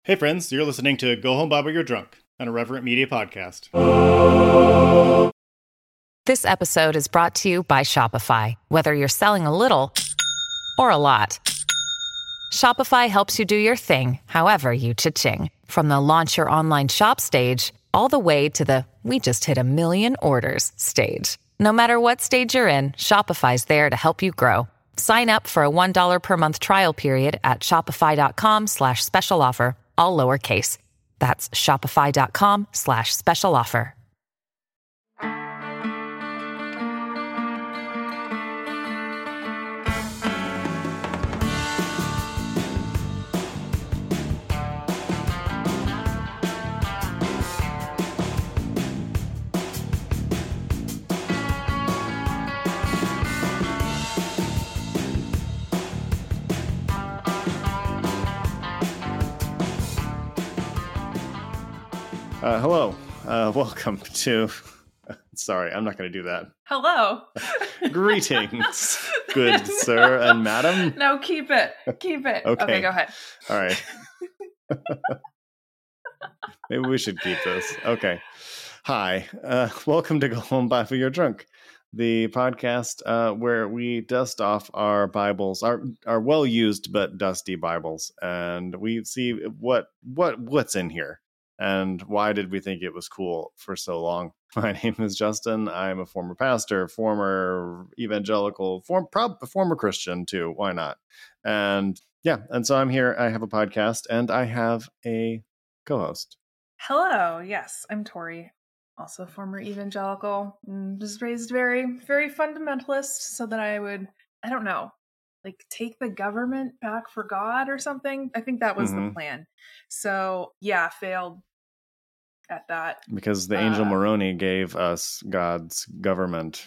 Hey friends, you're listening to Go Home Baba You're Drunk, an Irreverent Media podcast. This episode is brought to you by Shopify. Whether you're selling a little or a lot, Shopify helps you do your thing, however you cha-ching. From the launch your online shop stage, all the way to the we just hit 1 million orders stage. No matter what stage you're in, Shopify's there to help you grow. Sign up for a $1 per month trial period at shopify.com/special offer, all lowercase. That's shopify.com/special offer. Hello. Welcome to... Sorry, I'm not going to do that. Hello. Greetings, good sir and madam. No, keep it. Keep it. Okay, go ahead. All right. Maybe we should keep this. Okay. Hi. Welcome to Go Home Baba You're Drunk, the podcast where we dust off our Bibles, our well-used but dusty Bibles, and we see what's in here. And why did we think it was cool for so long? My name is Justin. I'm a former pastor, former evangelical, former Christian too. Why not? And so I'm here. I have a podcast and I have a co-host. Hello. Yes, I'm Tori, also former evangelical. Was raised very, very fundamentalist so that I would, I don't know, like take the government back for God or something. I think that was the plan. So yeah, failed at that. Because the angel Moroni gave us God's government.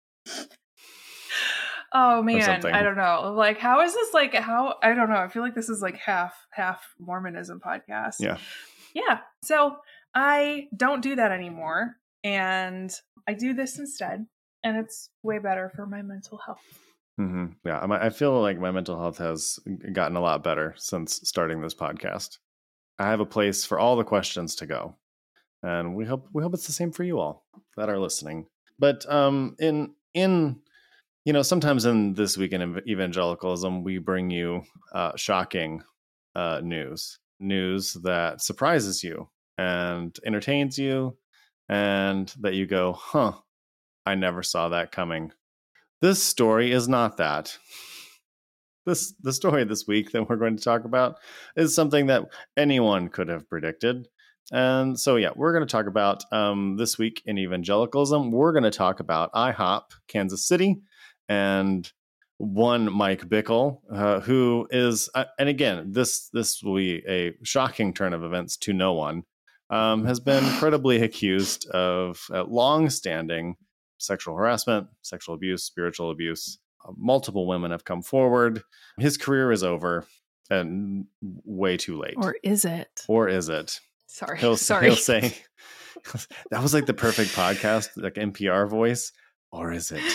Oh man, I don't know. Like, how is this like, how, I don't know. I feel like this is like half Mormonism podcast. Yeah. Yeah. So I don't do that anymore. And I do this instead. And it's way better for my mental health. Mm-hmm. Yeah. I feel like my mental health has gotten a lot better since starting this podcast. I have a place for all the questions to go. And we hope it's the same for you all that are listening. But in sometimes in This Week in Evangelicalism, we bring you shocking news that surprises you and entertains you, and that you go, huh, I never saw that coming. This story is not that. The story this week that we're going to talk about is something that anyone could have predicted. And so, we're going to talk about This Week in Evangelicalism. We're going to talk about IHOP, Kansas City, and one Mike Bickle, who is, and again, this will be a shocking turn of events to no one, has been credibly accused of long-standing sexual harassment, sexual abuse, spiritual abuse. Multiple women have come forward. His career is over and way too late. Or is it? Sorry. He'll say, that was like the perfect podcast, like NPR voice, or is it?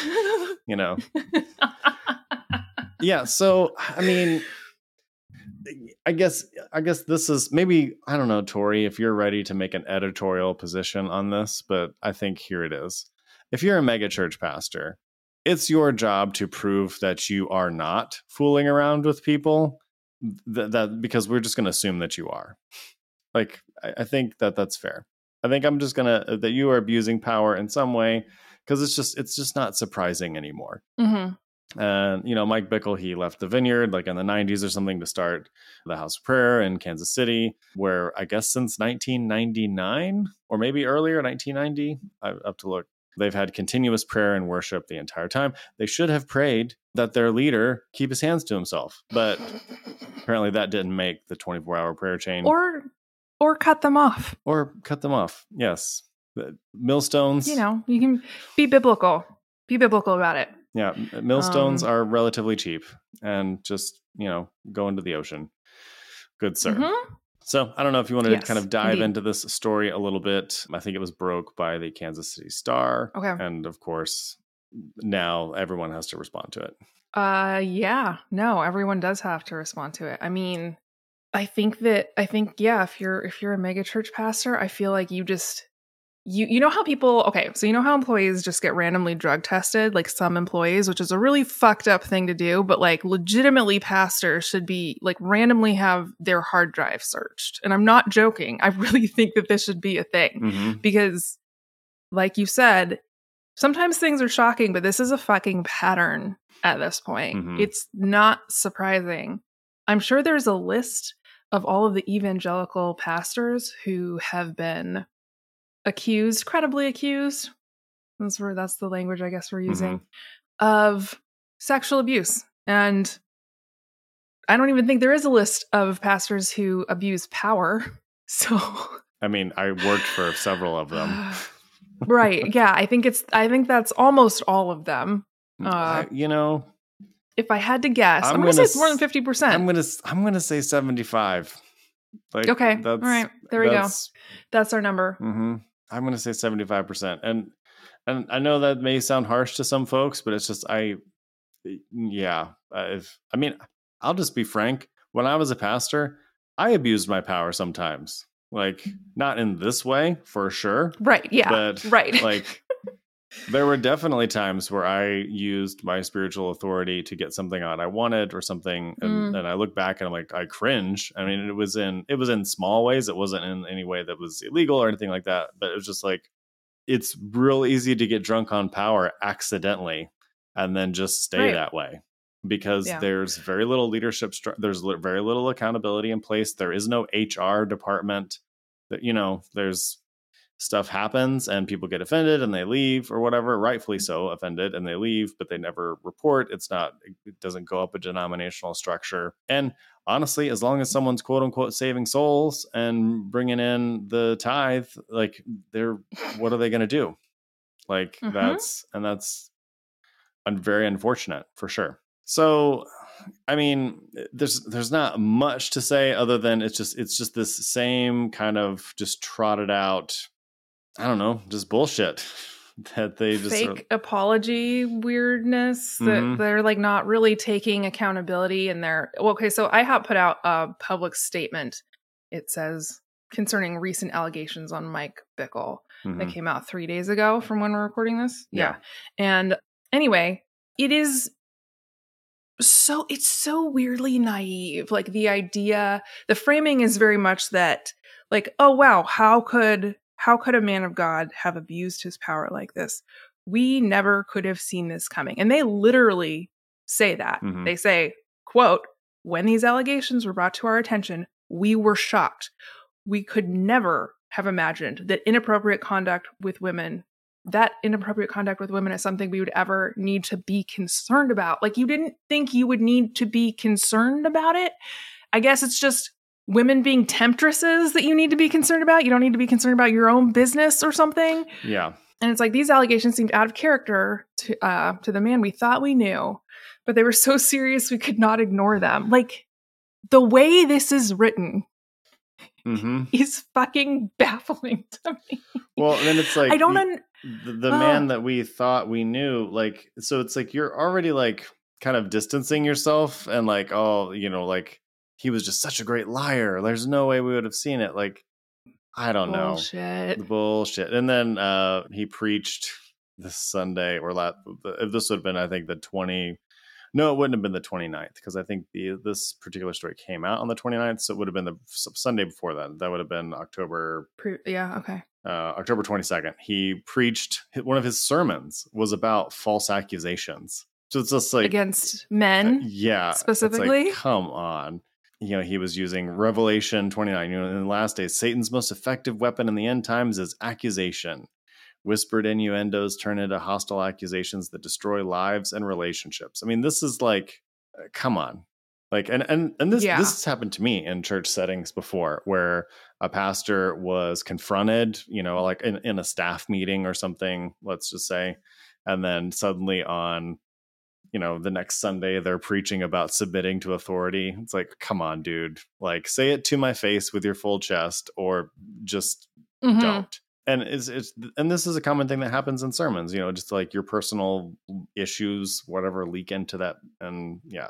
Yeah. So, I mean, I guess this is maybe, I don't know, Tori, if you're ready to make an editorial position on this, but I think here it is. If you're a megachurch pastor, it's your job to prove that you are not fooling around with people, that because we're just going to assume that you are. Like, I think that's fair. I think I'm just that you are abusing power in some way, because it's just not surprising anymore. Mm-hmm. And, Mike Bickle, he left the Vineyard like in the 90s or something to start the House of Prayer in Kansas City, where I guess since 1999 or maybe earlier, 1990, I have to look. They've had continuous prayer and worship the entire time. They should have prayed that their leader keep his hands to himself. But apparently that didn't make the 24-hour prayer chain. Or cut them off. Yes. The millstones. You can be biblical. Be biblical about it. Yeah. Millstones are relatively cheap and just, go into the ocean. Good sir. Mm-hmm. So I don't know if you want to kind of dive into this story a little bit. I think it was broke by the Kansas City Star. Okay. And of course, now everyone has to respond to it. Yeah. No, everyone does have to respond to it. I mean, I think, yeah, if you're a mega church pastor, I feel like you just, you know how people, okay, so you know how employees just get randomly drug tested, like some employees, which is a really fucked up thing to do, but like legitimately pastors should be like randomly have their hard drive searched. And I'm not joking. I really think that this should be a thing because like you said, sometimes things are shocking, but this is a fucking pattern at this point. It's not surprising. I'm sure there's a list of all of the evangelical pastors who have been accused, credibly accused, that's the language I guess we're using, of sexual abuse. And I don't even think there is a list of pastors who abuse power. So I mean, I worked for several of them. Right. Yeah. I think that's almost all of them. If I had to guess, I'm going to say it's more than 50%. I'm gonna say 75. Like, okay. All right. There we go. That's our number. I'm going to say 75%. And I know that may sound harsh to some folks, but it's just, I'll just be frank. When I was a pastor, I abused my power sometimes. Like, not in this way, for sure. Right. Yeah. But right. Like, there were definitely times where I used my spiritual authority to get something out I wanted or something. And I look back and I'm like, I cringe. I mean, it was in small ways. It wasn't in any way that was illegal or anything like that. But it was just like, it's real easy to get drunk on power accidentally and then just stay that way because there's very little leadership. There's very little accountability in place. There is no HR department that, there's stuff happens and people get offended and they leave or whatever, rightfully so offended, and they leave, but they never report. It doesn't go up a denominational structure. And honestly, as long as someone's quote unquote saving souls and bringing in the tithe, like what are they going to do? Like that's very unfortunate for sure. So, I mean, there's not much to say other than it's just this same kind of just trotted out, I don't know, just bullshit that they just fake apology weirdness that they're like not really taking accountability in their. Okay, so IHOP put out a public statement. It says concerning recent allegations on Mike Bickle that came out 3 days ago from when we're recording this. Yeah. And anyway, it's so weirdly naive. Like the framing is very much that like, oh wow, how could a man of God have abused his power like this? We never could have seen this coming. And they literally say that. They say, quote, when these allegations were brought to our attention, we were shocked. We could never have imagined that inappropriate conduct with women is something we would ever need to be concerned about. Like, you didn't think you would need to be concerned about it? I guess it's just women being temptresses that you need to be concerned about. You don't need to be concerned about your own business or something. Yeah. And it's like these allegations seemed out of character to the man we thought we knew, but they were so serious we could not ignore them. Like, the way this is written is fucking baffling to me. Well, then it's like, I don't the man that we thought we knew, like, so it's like you're already like kind of distancing yourself and like, oh, like he was just such a great liar. There's no way we would have seen it. Like, I don't know. Bullshit. And then he preached this Sunday this would have been, I think, no, it wouldn't have been the 29th because I think this particular story came out on the 29th. So it would have been the Sunday before that. That would have been October 22nd. He preached, one of his sermons was about false accusations. So it's just like against men, specifically. Like, come on. He was using Revelation 29. In the last days, Satan's most effective weapon in the end times is accusation. Whispered innuendos turn into hostile accusations that destroy lives and relationships. I mean, this is like, come on. Like, and this has happened to me in church settings before, where a pastor was confronted, like in a staff meeting or something, let's just say, and then suddenly on, the next Sunday they're preaching about submitting to authority. It's like, come on, dude, like, say it to my face with your full chest, or just don't. And and this is a common thing that happens in sermons, just like your personal issues, whatever, leak into that. And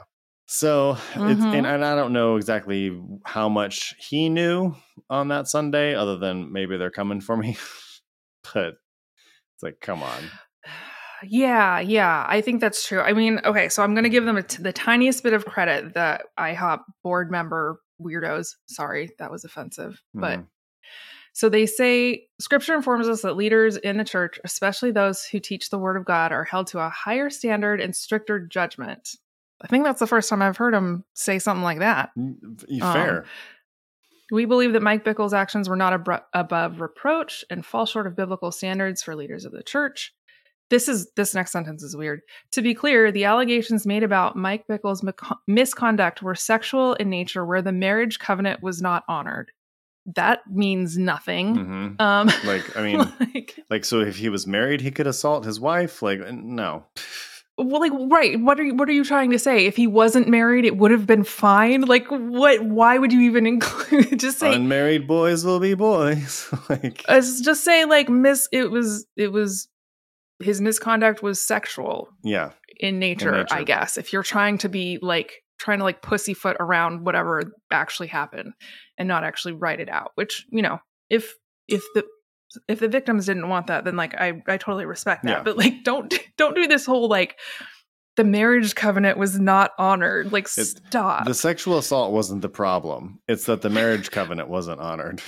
So it's, and I don't know exactly how much he knew on that Sunday, other than maybe they're coming for me. But it's like, come on. Yeah, I think that's true. I mean, okay, so I'm going to give them the tiniest bit of credit, the IHOP board member weirdos. Sorry, that was offensive. But so they say scripture informs us that leaders in the church, especially those who teach the word of God, are held to a higher standard and stricter judgment. I think that's the first time I've heard him say something like that. Fair. We believe that Mike Bickle's actions were not above reproach and fall short of biblical standards for leaders of the church. This next sentence is weird. To be clear, the allegations made about Mike Bickle's misconduct were sexual in nature, where the marriage covenant was not honored. That means nothing. Like, I mean, like, so if he was married, he could assault his wife? Like, no. Well, like, right. What are you trying to say? If he wasn't married, it would have been fine? Like, what? Why would you even include? Just say unmarried boys will be boys. Like, just say like it was his misconduct was sexual. Yeah. In nature, I guess. If you're trying to pussyfoot around whatever actually happened and not actually write it out, which, you know, if the victims didn't want that, then like I totally respect that. Yeah. But like don't do this whole like the marriage covenant was not honored. Like, stop. The sexual assault wasn't the problem. It's that the marriage covenant wasn't honored.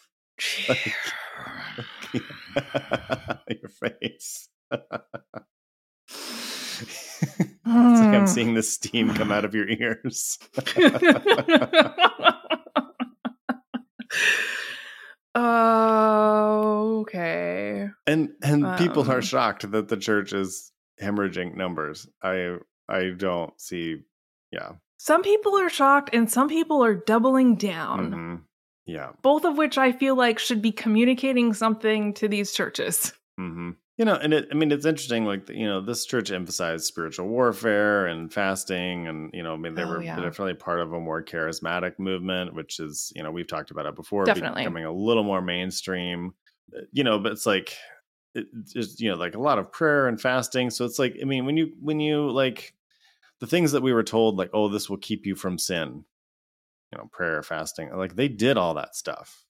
Your face. It's like I'm seeing the steam come out of your ears. Okay. And people are shocked that the church is hemorrhaging numbers. I don't see. Yeah. Some people are shocked and some people are doubling down. Mm-hmm. Yeah. Both of which I feel like should be communicating something to these churches. Mm-hmm. You know, and it's interesting, like, you know, this church emphasized spiritual warfare and fasting, and, you know, I mean, they were definitely part of a more charismatic movement, which is, you know, we've talked about it before, definitely becoming a little more mainstream, you know, but it's like, it's just, you know, like a lot of prayer and fasting. So it's like, I mean, when you like the things that we were told, like, oh, this will keep you from sin, you know, prayer, fasting, like they did all that stuff.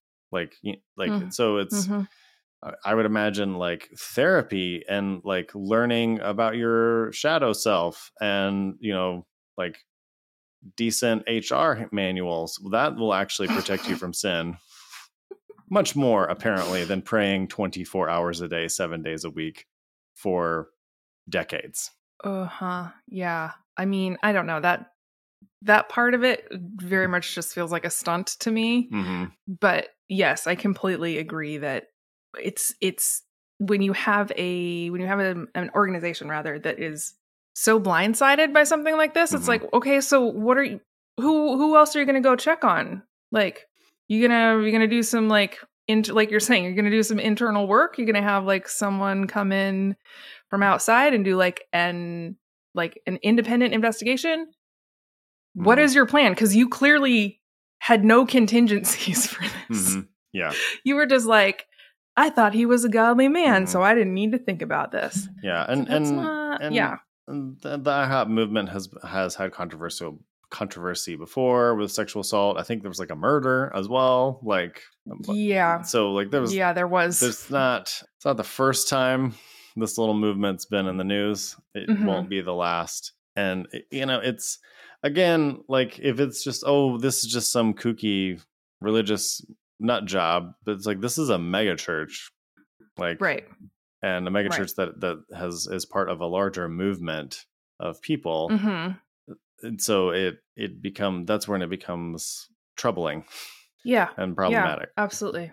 So it's, I would imagine like therapy and like learning about your shadow self and, you know, like decent HR manuals that will actually protect you from sin much more apparently than praying 24 hours a day, 7 days a week for decades. Yeah. I mean, I don't know, that part of it very much just feels like a stunt to me. But yes, I completely agree that it's when you have an organization rather that is so blindsided by something like this, it's like, okay, so who else are you going to go check on? Like, you're gonna do some like like you're saying, you're gonna do some internal work. You're gonna have like someone come in from outside and do like an independent investigation. What is your plan? Because you clearly had no contingencies for this. Yeah, you were just like, I thought he was a godly man, so I didn't need to think about this. Yeah, and the IHOP movement has had controversy before with sexual assault. I think there was like a murder as well. Like, yeah. So like there was. It's not the first time this little movement's been in the news. It won't be the last. And you know, it's again like if it's just this is just some kooky religious nut job, but it's like this is a mega church, like right, and a mega church that is part of a larger movement of people, and so that's when it becomes troubling, and problematic. Absolutely,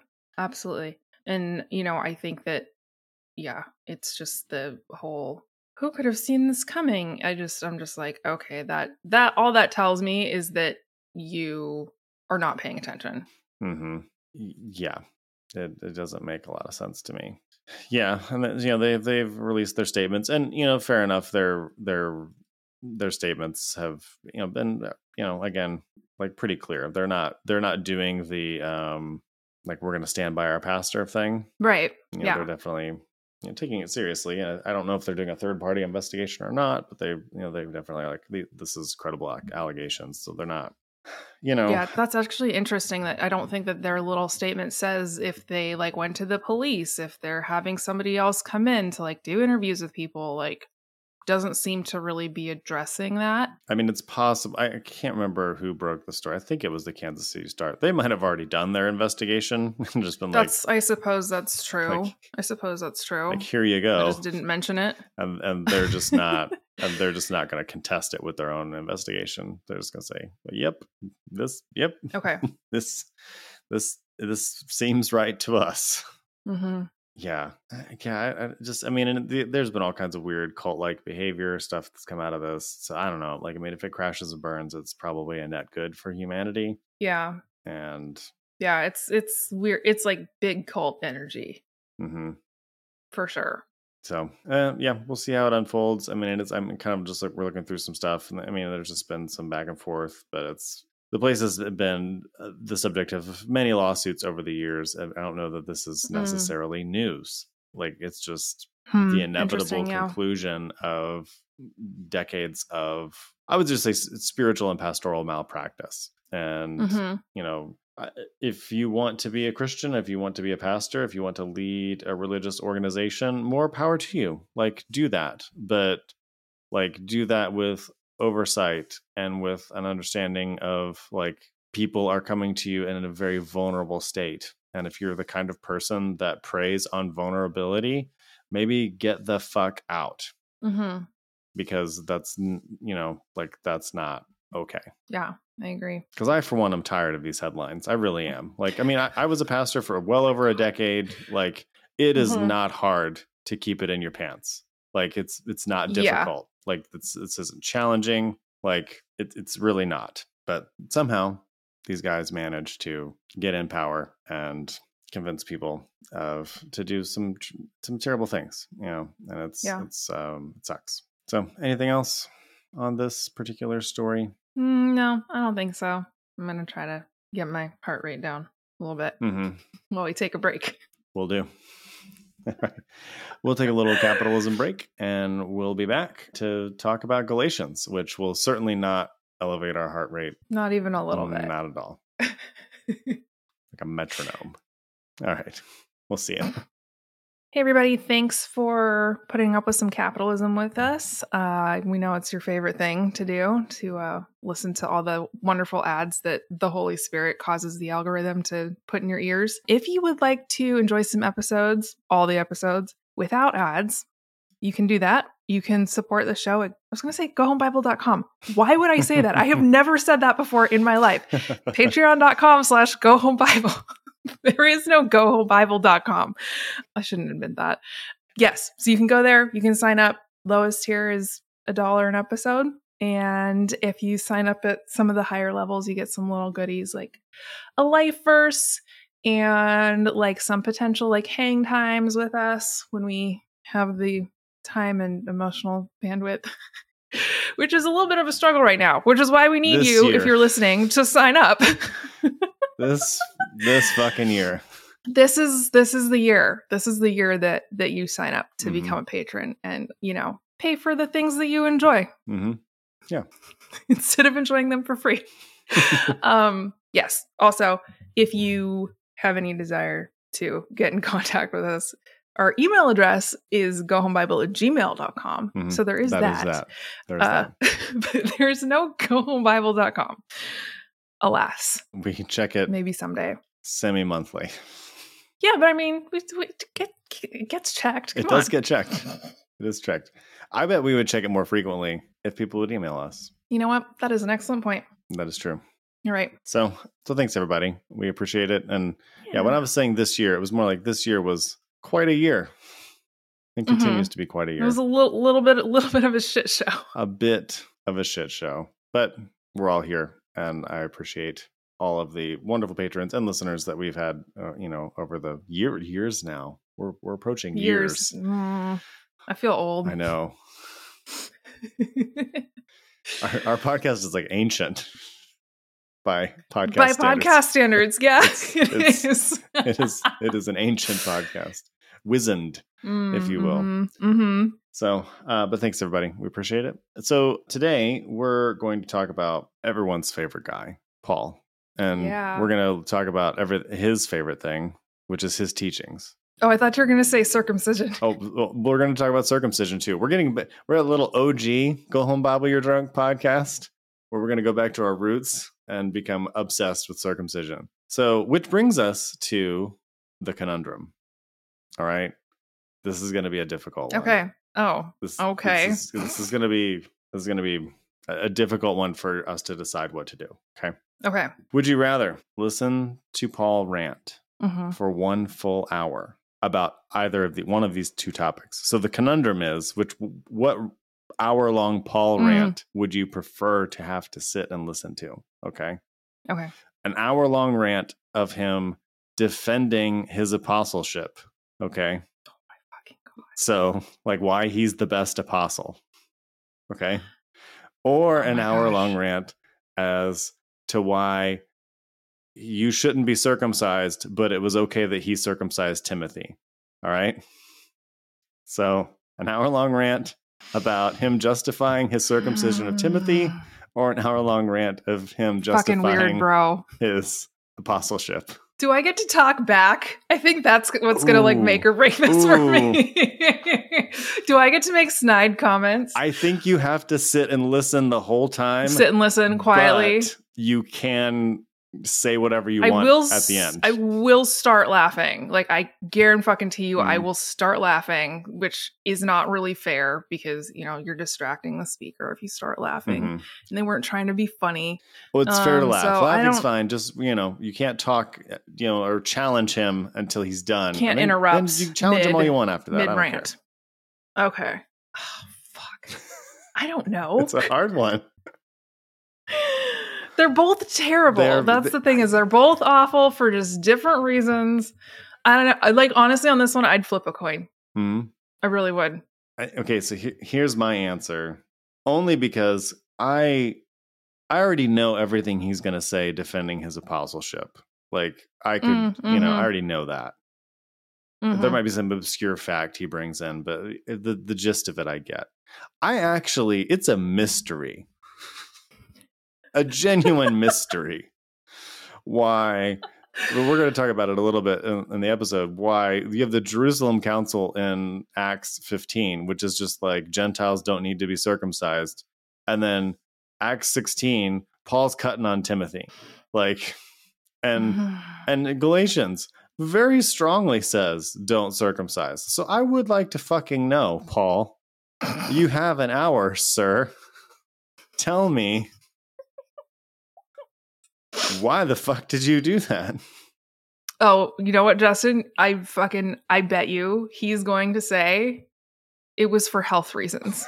and you know, I think that it's just the whole who could have seen this coming. I'm just like, okay, that all that tells me is that you are not paying attention. Yeah, it doesn't make a lot of sense to me. Yeah, and you know they've released their statements, and you know, fair enough. Their statements have been again like pretty clear. They're not doing the like we're going to stand by our pastor thing, right? They're definitely taking it seriously. And I don't know if they're doing a third-party investigation or not, but they've definitely this is credible allegations, so they're not. Yeah, that's actually interesting that I don't think that their little statement says if they like went to the police, if they're having somebody else come in to like do interviews with people, like doesn't seem to really be addressing that. I mean, it's possible. I can't remember who broke the story. I think it was the Kansas City Star. They might have already done their investigation and just been I suppose that's true. Like, here you go. I just didn't mention it. And they're just not they're just not going to contest it with their own investigation. They're just going to say, yep. Okay. this seems right to us. Mm-hmm. Yeah. There's been all kinds of weird cult-like behavior stuff that's come out of this. So I don't know. Like, I mean, if it crashes and burns, it's probably a net good for humanity. Yeah. And yeah, it's weird. It's like big cult energy. Mm-hmm. For sure. So, we'll see how it unfolds. I mean, I'm kind of just like, we're looking through some stuff. And I mean, there's just been some back and forth, but the place has been the subject of many lawsuits over the years. I don't know that this is necessarily news. Like, it's just the inevitable conclusion of decades of, I would just say, spiritual and pastoral malpractice. And, if you want to be a Christian, if you want to be a pastor, if you want to lead a religious organization, more power to you. Like, do that. But, like, do that with oversight and with an understanding of, like, people are coming to you in a very vulnerable state. And if you're the kind of person that preys on vulnerability, maybe get the fuck out. Mm-hmm. Because that's, that's not okay. Yeah, I agree. Because I, for one, am tired of these headlines. I really am. Like, I mean, I was a pastor for well over a decade. Like, it is not hard to keep it in your pants. Like, it's not difficult. Yeah. Like, this isn't challenging. Like, it's really not. But somehow these guys manage to get in power and convince people to do some terrible things, and it sucks. So, anything else on this particular story? No, I don't think so. I'm going to try to get my heart rate down a little bit while we take a break. Will do. We'll take a little capitalism break, and we'll be back to talk about Galatians, which will certainly not elevate our heart rate. Not even a little bit. Not at all. Like a metronome. All right. We'll see you. Hey, everybody. Thanks for putting up with some capitalism with us. We know it's your favorite thing to do, to listen to all the wonderful ads that the Holy Spirit causes the algorithm to put in your ears. If you would like to enjoy some episodes, all the episodes, without ads, you can do that. You can support the show at, I was going to say, gohomebible.com. Why would I say that? I have never said that before in my life. Patreon.com/gohomebible. There is no gohomebible.com. I shouldn't admit that. Yes. So you can go there. You can sign up. Lowest tier is $1 an episode. And if you sign up at some of the higher levels, you get some little goodies like a life verse and like some potential like hang times with us when we have the time and emotional bandwidth, which is a little bit of a struggle right now, which is why we need this you, year. If you're listening, to sign up. This fucking year. This is the year. This is the year that you sign up to become a patron and, pay for the things that you enjoy. Mm-hmm. Yeah. Instead of enjoying them for free. Yes. Also, if you have any desire to get in contact with us, our email address is gohomebible@gmail.com. Mm-hmm. So there is that. There's that. But there's no gohomebible.com. Alas. We can check it. Maybe someday. Semi-monthly. Yeah, but I mean, it gets checked. It does get checked. It is checked. I bet we would check it more frequently if people would email us. You know what? That is an excellent point. That is true. You're right. So thanks, everybody. We appreciate it. And when I was saying this year, it was more like this year was quite a year. It continues to be quite a year. It was a little bit of a shit show. A bit of a shit show. But we're all here. And I appreciate all of the wonderful patrons and listeners that we've had, over the years now. We're approaching years. I feel old. I know. our podcast is like ancient by podcast standards. Podcast standards. Yeah, it is. It is an ancient podcast. wizened, if you will. Mm-hmm. So, but thanks everybody. We appreciate it. So today we're going to talk about everyone's favorite guy, Paul. And we're going to talk about his favorite thing, which is his teachings. Oh, I thought you were going to say circumcision. Oh, well, we're going to talk about circumcision too. We're at a little OG, Go Home Bible You're Drunk podcast, where we're going to go back to our roots and become obsessed with circumcision. So, which brings us to the conundrum. All right. This is going to be a difficult one. Okay. Oh, okay. This is going to be a difficult one for us to decide what to do. Okay. Okay. Would you rather listen to Paul rant for 1 full hour about either of one of these two topics? So the conundrum is, what hour-long Paul rant would you prefer to have to sit and listen to? Okay. Okay. An hour-long rant of him defending his apostleship. Okay. So, like, why he's the best apostle. Okay. Or an hour-long rant as to why you shouldn't be circumcised, but it was okay that he circumcised Timothy. All right. So, an hour-long rant about him justifying his circumcision of Timothy, or an hour-long rant of him justifying fucking weird, bro. his apostleship. Do I get to talk back? I think that's what's going to like make or break this for me. Do I get to make snide comments? I think you have to sit and listen the whole time. Sit and listen quietly. But you can say whatever you want at the end. I will start laughing. Like, I guarantee you, I will start laughing, which is not really fair because, you know, you're distracting the speaker if you start laughing. And they weren't trying to be funny. Well, it's fair to laugh. So laughing's fine. Just, you know, you can't talk, you know, or challenge him until he's done. Can't interrupt. Then you challenge him all you want after that. Mid-rant. Okay. Oh, fuck. I don't know. It's a hard one. They're both terrible. That's the thing, is they're both awful for just different reasons. I don't know. Like, honestly, on this one, I'd flip a coin. I really would. Okay, so here's my answer. Only because I already know everything he's going to say defending his apostleship. Like, I could, you know, I already know that. There might be some obscure fact he brings in, but the gist of it I get. It's a mystery. A genuine mystery. Why? Well, we're going to talk about it a little bit in the episode. Why you have the Jerusalem Council in Acts 15, which is just like Gentiles don't need to be circumcised. And then Acts 16, Paul's cutting on Timothy. Like, and Galatians very strongly says don't circumcise. So I would like to fucking know, Paul, you have an hour, sir. Tell me, why the fuck did you do that? Oh, you know what, Justin? I bet you he's going to say it was for health reasons.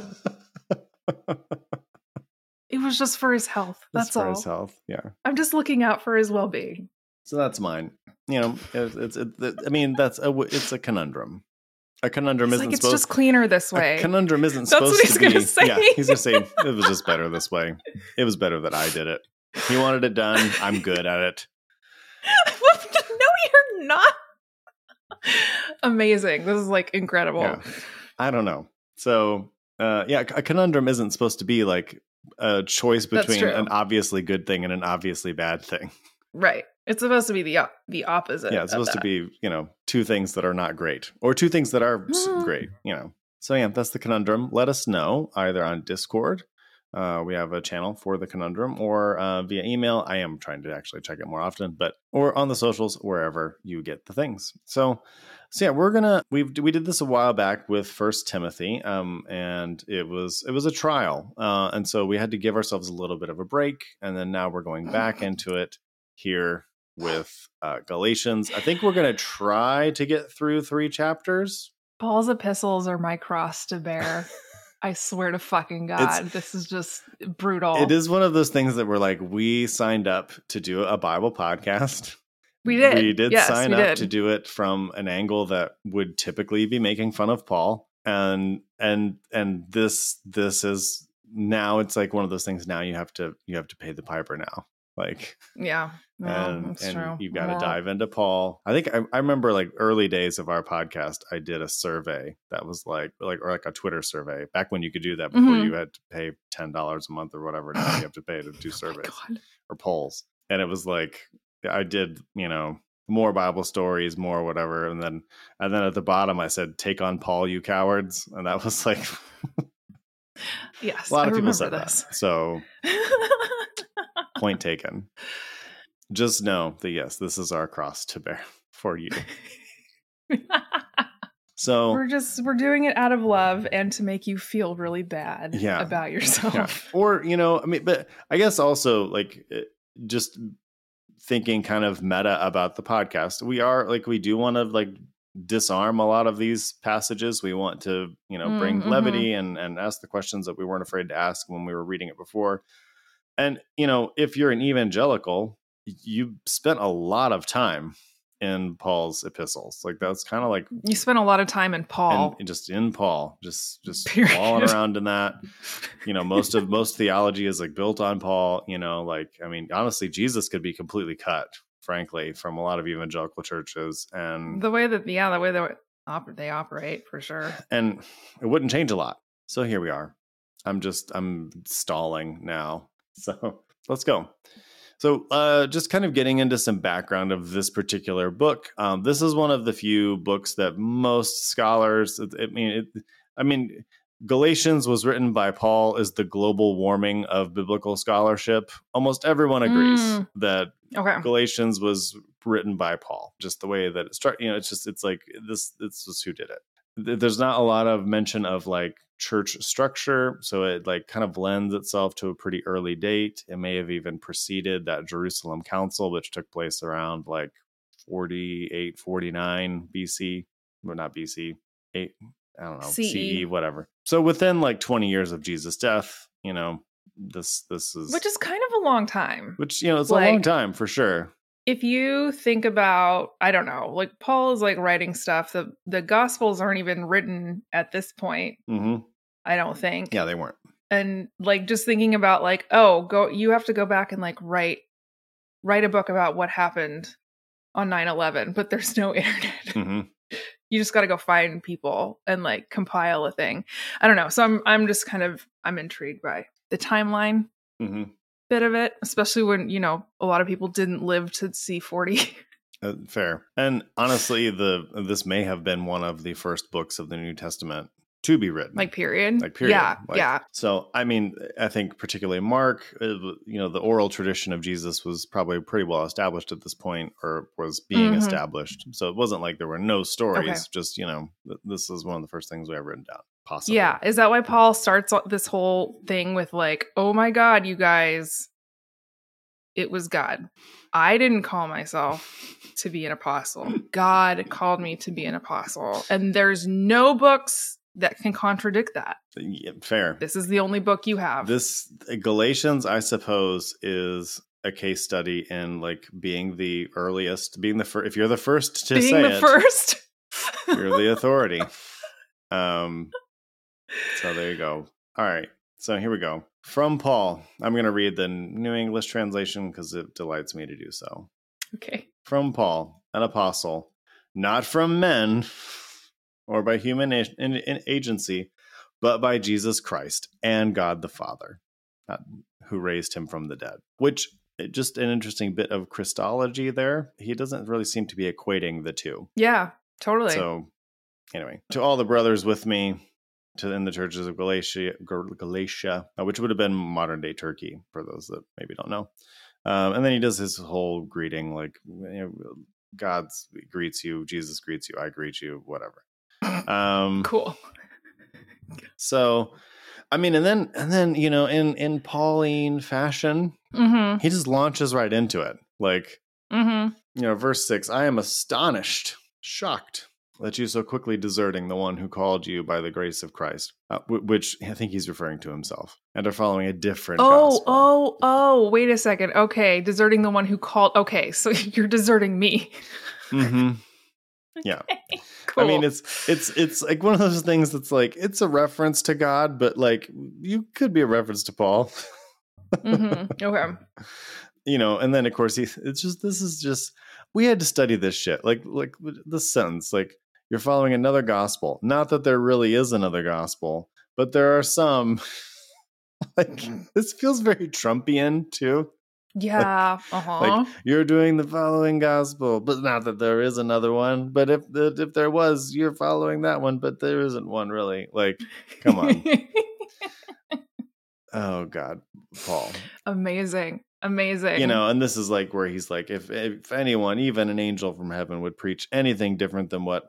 It was just for his health. That's all. For his health, yeah. I'm just looking out for his well-being. So that's mine. You know, it's a conundrum. A conundrum isn't it's just cleaner this way. A conundrum isn't supposed to be. That's what he's going to say. Yeah, he's going to say it was just better this way. It was better that I did it. He wanted it done. I'm good at it. No, you're not. Amazing. This is like incredible. Yeah. I don't know. So, a conundrum isn't supposed to be like a choice between an obviously good thing and an obviously bad thing. Right. It's supposed to be the opposite. Yeah, it's supposed to be, you know, two things that are not great or two things that are great, you know. So, yeah, that's the conundrum. Let us know either on Discord. We have a channel for the conundrum, or via email. I am trying to actually check it more often, or on the socials, wherever you get the things. So yeah, we did this a while back with First Timothy, and it was a trial, and so we had to give ourselves a little bit of a break, and then now we're going back into it here with Galatians. I think we're going to try to get through 3 chapters. Paul's epistles are my cross to bear. I swear to fucking God, this is just brutal. It is one of those things that we're like, we signed up to do a Bible podcast. We did. We did sign up to do it from an angle that would typically be making fun of Paul. And this is now, it's like one of those things now you have to pay the piper now. Like, Yeah. No, that's and true. you've got to dive into Paul. I think I remember like early days of our podcast, I did a survey that was like a Twitter survey back when you could do that before you had to pay $10 a month or whatever. Now you have to pay to do surveys or polls. And it was like, I did, more Bible stories, more whatever. And then at the bottom, I said, "Take on Paul, you cowards." And that was like, yes, a lot of people said this. That. So point taken. Just know that, yes, this is our cross to bear for you. So we're doing it out of love and to make you feel really bad about yourself. Yeah. Or, but I guess also like just thinking kind of meta about the podcast. We do want to like disarm a lot of these passages. We want to, bring levity and ask the questions that we weren't afraid to ask when we were reading it before. And, if you're an evangelical, you spent a lot of time in Paul's epistles. Like that's kind of like you spent a lot of time in Paul, and just in Paul, just walling around in that. Most theology is like built on Paul. Honestly, Jesus could be completely cut, frankly, from a lot of evangelical churches, and the way they operate for sure, and it wouldn't change a lot. So here we are. I'm stalling now. So let's go. So just kind of getting into some background of this particular book. This is one of the few books that most scholars, Galatians was written by Paul as the global warming of biblical scholarship. Almost everyone agrees that Galatians was written by Paul, just the way that it struck. It's like this is who did it. There's not a lot of mention of like church structure, so it like kind of lends itself to a pretty early date. It may have even preceded that Jerusalem Council, which took place around like 48, 49 BC, or not BC, 8, I don't know, CE, whatever. So within like 20 years of Jesus' death, this is, which is kind of a long time. Which it's like, a long time for sure. If you think about, I don't know, like Paul is like writing stuff. The Gospels aren't even written at this point. Mm-hmm. I don't think. Yeah, they weren't. And like just thinking about like, you have to go back and like write a book about what happened on 9/11, but there's no internet. Mm-hmm. You just got to go find people and like compile a thing. I don't know. So I'm intrigued by the timeline. Mm-hmm. Bit of it, especially when a lot of people didn't live to see 40. Fair. And honestly, this may have been one of the first books of the New Testament to be written, period. Yeah. So I think particularly Mark, the oral tradition of Jesus was probably pretty well established at this point, or was being established. So it wasn't like there were no stories. Just this is one of the first things we have written down. Possibly. Yeah. Is that why Paul starts this whole thing with like, "Oh my God, you guys, it was God. I didn't call myself to be an apostle. God called me to be an apostle. And there's no books that can contradict that." Yeah, fair. This is the only book you have. This Galatians, I suppose, is a case study in like being the earliest, being the first. If you're the first to say it, first, you're the authority. So there you go. All right. So here we go. From Paul. I'm going to read the New English translation because it delights me to do so. Okay. From Paul, an apostle, not from men or by human agency, but by Jesus Christ and God the Father, who raised him from the dead. Which, just an interesting bit of Christology there. He doesn't really seem to be equating the two. Yeah, totally. So anyway, to all the brothers with me, in the churches of Galatia, which would have been modern day Turkey for those that maybe don't know. And then he does his whole greeting, like God greets you, Jesus greets you, I greet you, whatever. Cool. So, and then in Pauline fashion, he just launches right into it. Like, verse 6, "I am astonished, shocked, that you so quickly deserting the one who called you by the grace of Christ," which I think he's referring to himself, "and are following a different gospel." Wait a second. Okay, deserting the one who called. Okay, so you're deserting me. Mm-hmm. Yeah. Cool. It's like one of those things that's like, it's a reference to God, but like you could be a reference to Paul. Okay. and then of course this is just, we had to study this shit. Like this sentence, like, you're following another gospel. Not that there really is another gospel, but there are some. Like, this feels very Trumpian too. Yeah. Like, you're doing the following gospel, but not that there is another one. But if there was, you're following that one, but there isn't one really. Like, come on. Oh God, Paul. Amazing. And this is like where he's like, if anyone, even an angel from heaven, would preach anything different than what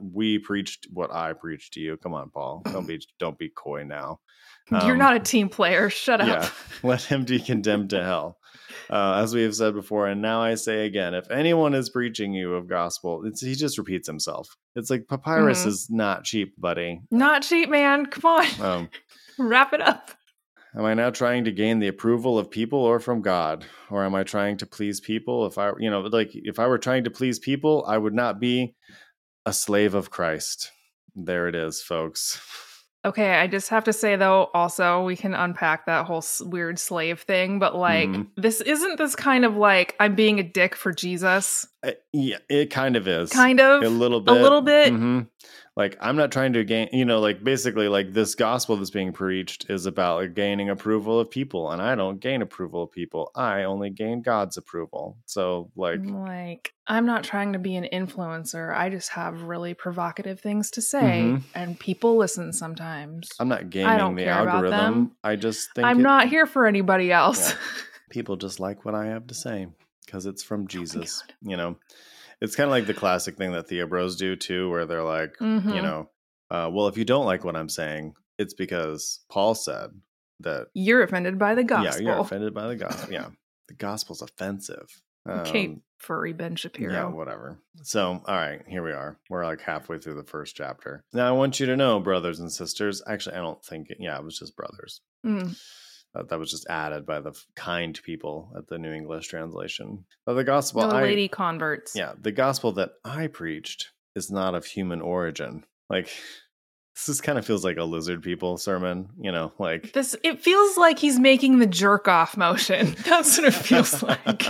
I preached to you. Come on, Paul. Don't be coy now. You're not a team player. Shut up. Yeah, let him be condemned to hell. As we have said before, and now I say again, if anyone is preaching you of gospel, he just repeats himself. It's like papyrus is not cheap, buddy. Not cheap, man. Come on. Wrap it up. Am I now trying to gain the approval of people or from God? Or am I trying to please people? If I were trying to please people, I would not be a slave of Christ. There it is, folks. Okay, I just have to say, though, also, we can unpack that whole weird slave thing, but, like, this isn't this kind of, like, I'm being a dick for Jesus? Yeah, it kind of is. Kind of? A little bit. A little bit? Mm-hmm. Like, I'm not trying to gain, like, basically, like, this gospel that's being preached is about, like, gaining approval of people, and I don't gain approval of people. I only gain God's approval. So, like, I'm not trying to be an influencer. I just have really provocative things to say, and people listen sometimes. I'm not gaming the algorithm. I just think I'm not here for anybody else. Yeah. People just like what I have to say because it's from Jesus, It's kind of like the classic thing that Theobros do too, where they're like, well, if you don't like what I'm saying, it's because Paul said that you're offended by the gospel. Yeah, you're offended by the gospel. Yeah, the gospel's offensive. Okay, furry Ben Shapiro. Yeah, whatever. So, all right, here we are. We're like halfway through the first chapter. Now, I want you to know, brothers and sisters. Actually, I don't think. It was just brothers. That was just added by the kind people at the New English translation. But the gospel, lady converts. Yeah, the gospel that I preached is not of human origin. Like, this kind of feels like a lizard people sermon, like this. It feels like he's making the jerk off motion. That's what it feels like.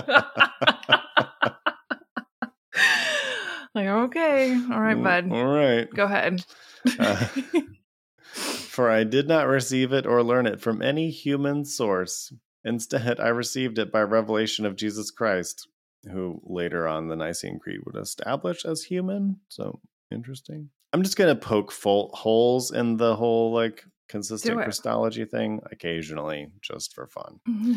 Like, okay, all right, bud. All right, go ahead. For I did not receive it or learn it from any human source. Instead, I received it by revelation of Jesus Christ, who later on the Nicene Creed would establish as human. So interesting. I'm just going to poke holes in the whole like consistent Christology thing occasionally, just for fun.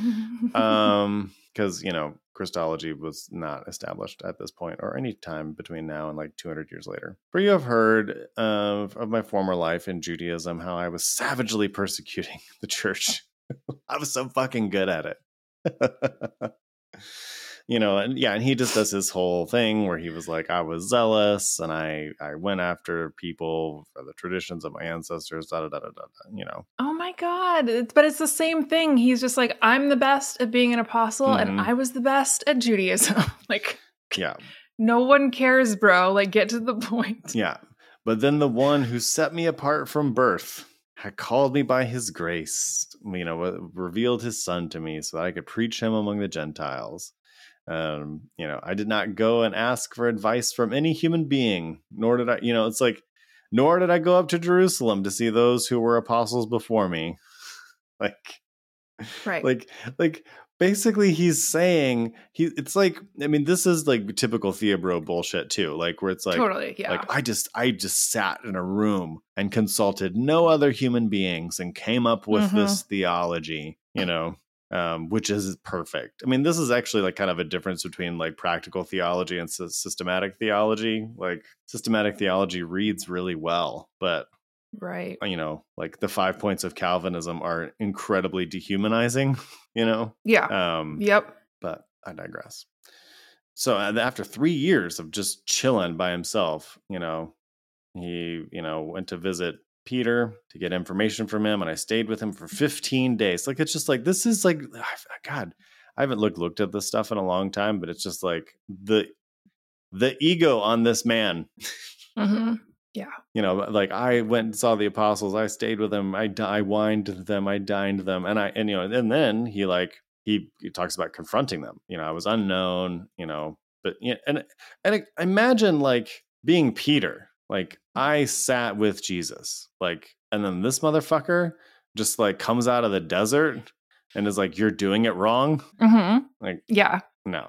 Because, Christology was not established at this point or any time between now and like 200 years later. For you have heard of my former life in Judaism, how I was savagely persecuting the church. I was so fucking good at it. And he just does his whole thing where he was like, I was zealous and I went after people for the traditions of my ancestors, Oh my God. But it's the same thing. He's just like, I'm the best at being an apostle and I was the best at Judaism. Like, yeah, no one cares, bro. Like, get to the point. Yeah. But then the one who set me apart from birth had called me by his grace, revealed his son to me so that I could preach him among the Gentiles. I did not go and ask for advice from any human being, nor did I, nor did I go up to Jerusalem to see those who were apostles before me. Right. Like basically he's saying it's like, this is like typical Theobro bullshit too. Like where it's like, totally, yeah. Like I just sat in a room and consulted no other human beings and came up with this theology, which is perfect. This is actually like kind of a difference between like practical theology and systematic theology. Like systematic theology reads really well, but right. Like the 5 points of Calvinism are incredibly dehumanizing, Yeah. Yep. But I digress. So after 3 years of just chilling by himself, he, went to visit Peter to get information from him, and I stayed with him for 15 days. Like, it's just like, this is like, God, I haven't looked at this stuff in a long time, but it's just like the ego on this man. Yeah. Like I went and saw the apostles. I stayed with them. I wined them. I dined them. And then he like he talks about confronting them. I was unknown, but and I imagine like being Peter, like I sat with Jesus, like, and then this motherfucker just like comes out of the desert and is like, you're doing it wrong. Like, yeah, no.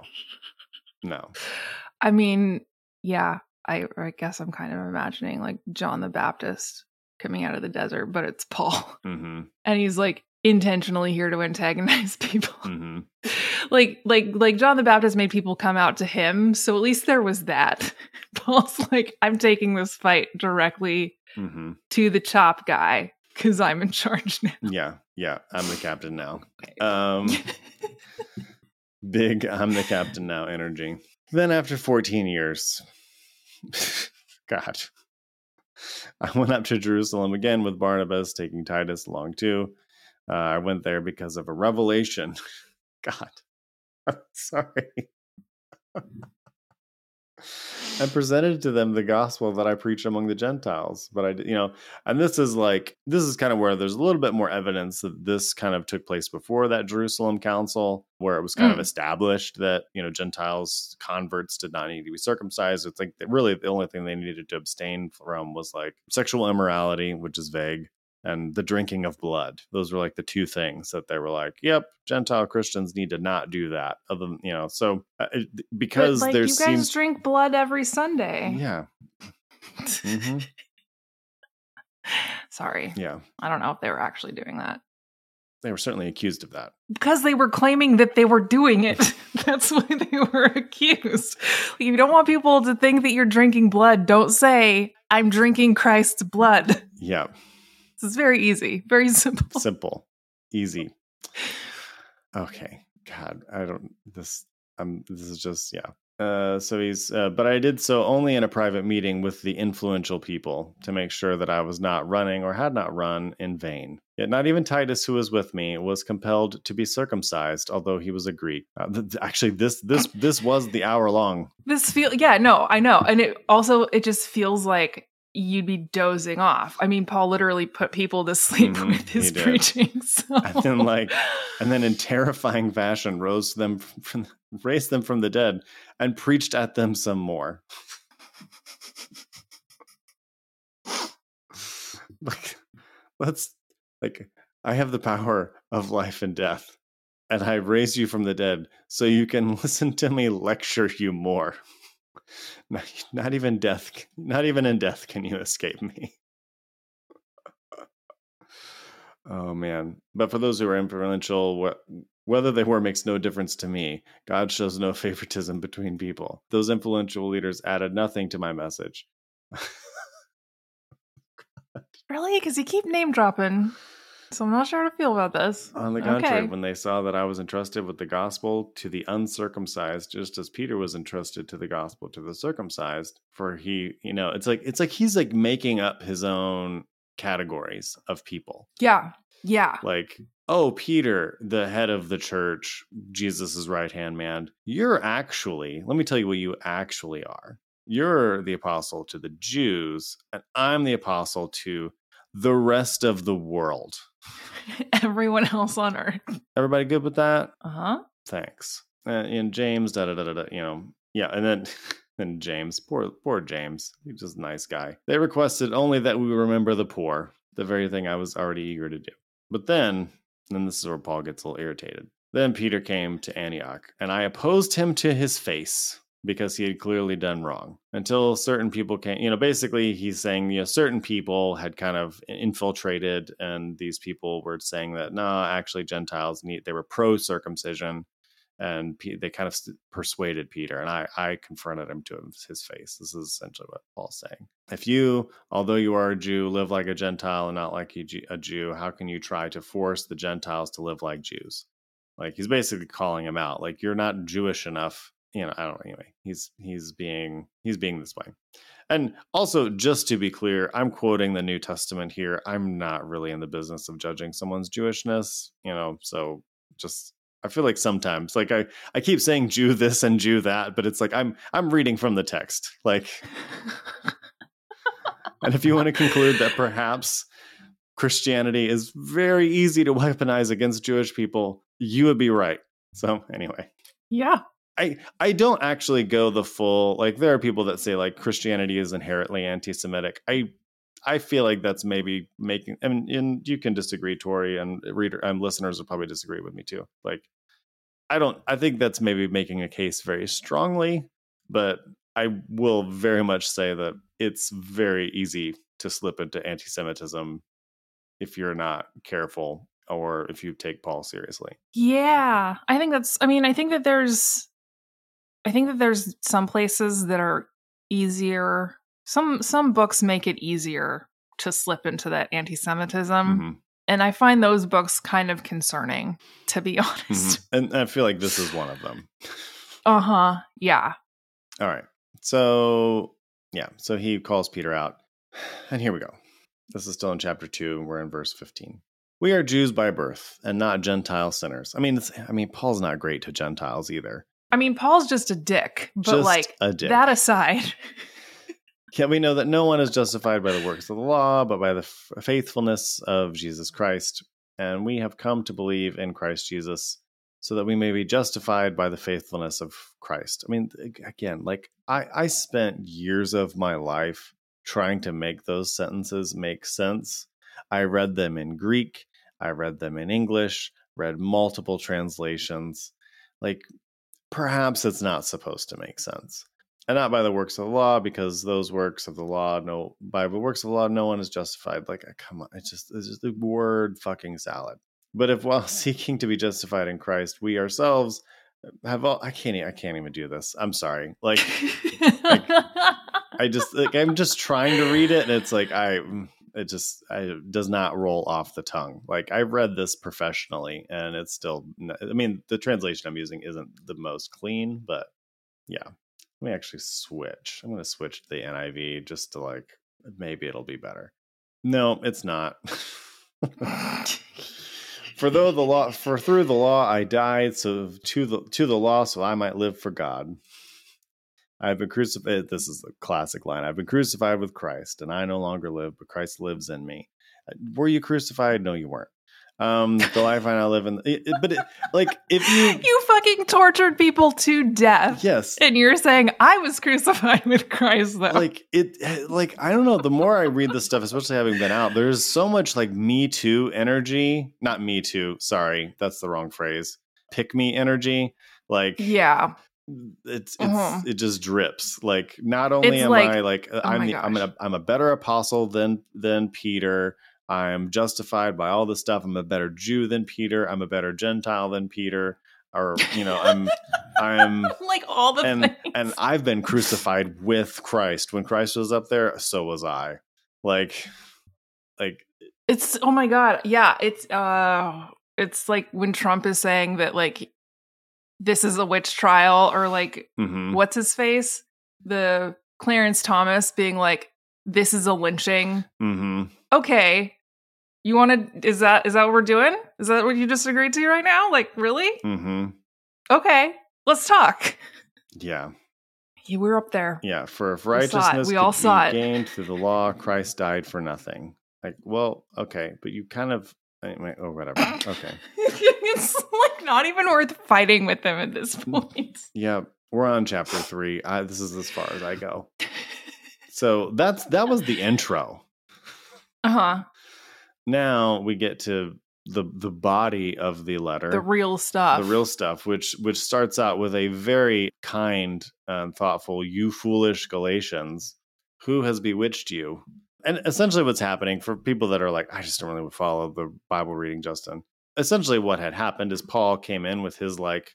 I mean, yeah, I guess I'm kind of imagining like John the Baptist coming out of the desert, but it's Paul. Mm-hmm. And he's like intentionally here to antagonize people. Mm-hmm. like John the Baptist made people come out to him, so at least there was that. Paul's like, I'm taking this fight directly to the chop guy because I'm in charge now. Yeah, I'm the captain now. Okay. Big I'm the captain now energy. Then after 14 years, God, I went up to Jerusalem again with Barnabas, taking Titus along too. I went there because of a revelation. God, I'm sorry. I presented to them the gospel that I preach among the Gentiles, but and this is kind of where there's a little bit more evidence that this kind of took place before that Jerusalem council, where it was kind of established that, Gentiles, converts did not need to be circumcised. It's like really the only thing they needed to abstain from was like sexual immorality, which is vague, and the drinking of blood. Those were like the two things that they were like, yep, Gentile Christians need to not do that. Other than, so because but, there's you guys drink blood every Sunday. Yeah. Mm-hmm. Sorry. Yeah. I don't know if they were actually doing that. They were certainly accused of that. Because they were claiming that they were doing it. That's why they were accused. Like, if you don't want people to think that you're drinking blood, don't say, I'm drinking Christ's blood. Yeah. This is very easy. Very simple. Simple. Easy. Okay. God, this is just, yeah. So he's, but I did so only in a private meeting with the influential people to make sure that I was not running or had not run in vain. Yet not even Titus, who was with me, was compelled to be circumcised, although he was a Greek. Actually, this was the hour long. I know. And it just feels like you'd be dozing off. I mean, Paul literally put people to sleep with his preaching. So. And then in terrifying fashion, raised them from the dead and preached at them some more. I have the power of life and death, and I raise you from the dead so you can listen to me lecture you more. Not even in death can you escape me. Oh man. But for those who are influential, whether they were makes no difference to me. God shows no favoritism between people. Those influential leaders added nothing to my message. Really? Because you keep name dropping. So I'm not sure how to feel about this. On the contrary, when they saw that I was entrusted with the gospel to the uncircumcised, just as Peter was entrusted to the gospel to the circumcised, for he, it's like he's like making up his own categories of people. Yeah. Like, oh, Peter, the head of the church, Jesus's right-hand man, let me tell you what you actually are. You're the apostle to the Jews, and I'm the apostle to the rest of the world. Everyone else on earth. Everybody good with that? Uh-huh. Thanks. And James, yeah, and then James, poor James, he's just a nice guy. They requested only that we remember the poor, the very thing I was already eager to do. But then this is where Paul gets a little irritated. Then Peter came to Antioch, and I opposed him to his face, because he had clearly done wrong. Until certain people came, basically he's saying, certain people had kind of infiltrated, and these people were saying that, no, actually Gentiles they were pro-circumcision, and they kind of persuaded Peter, and I confronted him to his face. This is essentially what Paul's saying. If you, although you are a Jew, live like a Gentile and not like a Jew, how can you try to force the Gentiles to live like Jews? Like, he's basically calling him out. Like, you're not Jewish enough. I don't know. Anyway, he's being this way. And also, just to be clear, I'm quoting the New Testament here. I'm not really in the business of judging someone's Jewishness, so just, I feel like sometimes, like I keep saying Jew this and Jew that, but it's like I'm reading from the text. Like, and if you want to conclude that perhaps Christianity is very easy to weaponize against Jewish people, you would be right. So anyway. Yeah. I don't actually go the full, like, there are people that say like Christianity is inherently anti-Semitic. I feel like that's maybe making, and you can disagree, Tori, and listeners will probably disagree with me too. Like, I think that's maybe making a case very strongly, but I will very much say that it's very easy to slip into anti-Semitism if you're not careful or if you take Paul seriously. Yeah. I think that there's some places that are easier. Some books make it easier to slip into that anti-Semitism. Mm-hmm. And I find those books kind of concerning, to be honest. Mm-hmm. And I feel like this is one of them. Uh-huh. Yeah. All right. So, yeah. So he calls Peter out. And here we go. This is still in chapter 2. We're in verse 15. We are Jews by birth and not Gentile sinners. I mean, Paul's not great to Gentiles either. I mean, Paul's just a dick. But just like, a dick. That aside... Yet we know that no one is justified by the works of the law, but by the faithfulness of Jesus Christ. And we have come to believe in Christ Jesus so that we may be justified by the faithfulness of Christ. I mean, again, like I spent years of my life trying to make those sentences make sense. I read them in Greek. I read them in English, read multiple translations. Like, perhaps it's not supposed to make sense. And not by the works of the law, because those works of the law, by the works of the law, no one is justified. Like, come on, it's just the word fucking salad. But if while seeking to be justified in Christ, we ourselves have all, I can't even do this. I'm sorry. Like I'm just trying to read it, and it's like, it does not roll off the tongue. Like, I read this professionally, and it's still, I mean, the translation I'm using isn't the most clean, but yeah. Let me actually switch. I'm going to switch to the NIV just to, like, maybe it'll be better. No, it's not. For through the law I died, so to the law, so I might live for God. I've been crucified. This is the classic line. I've been crucified with Christ, and I no longer live, but Christ lives in me. Were you crucified? No, you weren't. The life I now live in, like, if you fucking tortured people to death. Yes. And you're saying I was crucified with Christ, though. Like, I don't know. The more I read this stuff, especially having been out, there's so much like Me Too energy. Not Me Too. Sorry. That's the wrong phrase. Pick me energy. Like, yeah. It just drips. Like, not only am I like, I'm a better apostle than Peter. I'm justified by all this stuff. I'm a better Jew than Peter. I'm a better Gentile than Peter. Or, I'm like all the things. And I've been crucified with Christ. When Christ was up there, so was I. Like it's, oh my God. Yeah. It's like when Trump is saying that, like, this is a witch trial, or like, what's his face? The Clarence Thomas being like, this is a lynching. Mm-hmm. Okay. You want to, is that what we're doing? Is that what you just agreed to right now? Like, really? Mm-hmm. Okay. Let's talk. Yeah. We're up there. Yeah. For if righteousness could be gained through the law, Christ died for nothing. Like, well, okay. But you kind of, or whatever. Okay. It's like not even worth fighting with them at this point. Yeah. We're on chapter 3. This is as far as I go. So that was the intro. Uh-huh. Now we get to the body of the letter. The real stuff. Which starts out with a very kind and thoughtful, "You foolish Galatians, who has bewitched you?" And essentially what's happening, for people that are like, I just don't really follow the Bible reading, Justin. Essentially what had happened is Paul came in with his, like,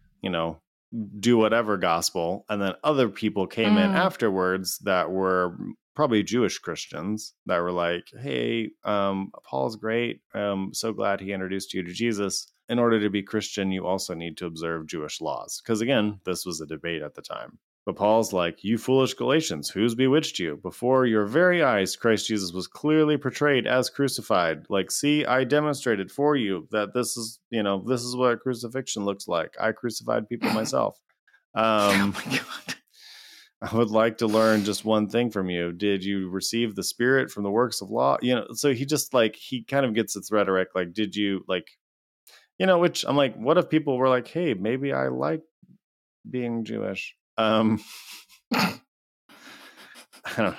do whatever gospel, and then other people came in afterwards that were probably Jewish Christians that were like, hey, Paul's great. So glad he introduced you to Jesus. In order to be Christian, you also need to observe Jewish laws. Because again, this was a debate at the time. But Paul's like, you foolish Galatians, who's bewitched you? Before your very eyes, Christ Jesus was clearly portrayed as crucified. Like, see, I demonstrated for you that this is what crucifixion looks like. I crucified people myself. Oh my God. I would like to learn just one thing from you. Did you receive the Spirit from the works of law? So he just, like, he kind of gets its rhetoric. Like, did you, like, Which I'm like, what if people were like, hey, maybe I like being Jewish? I don't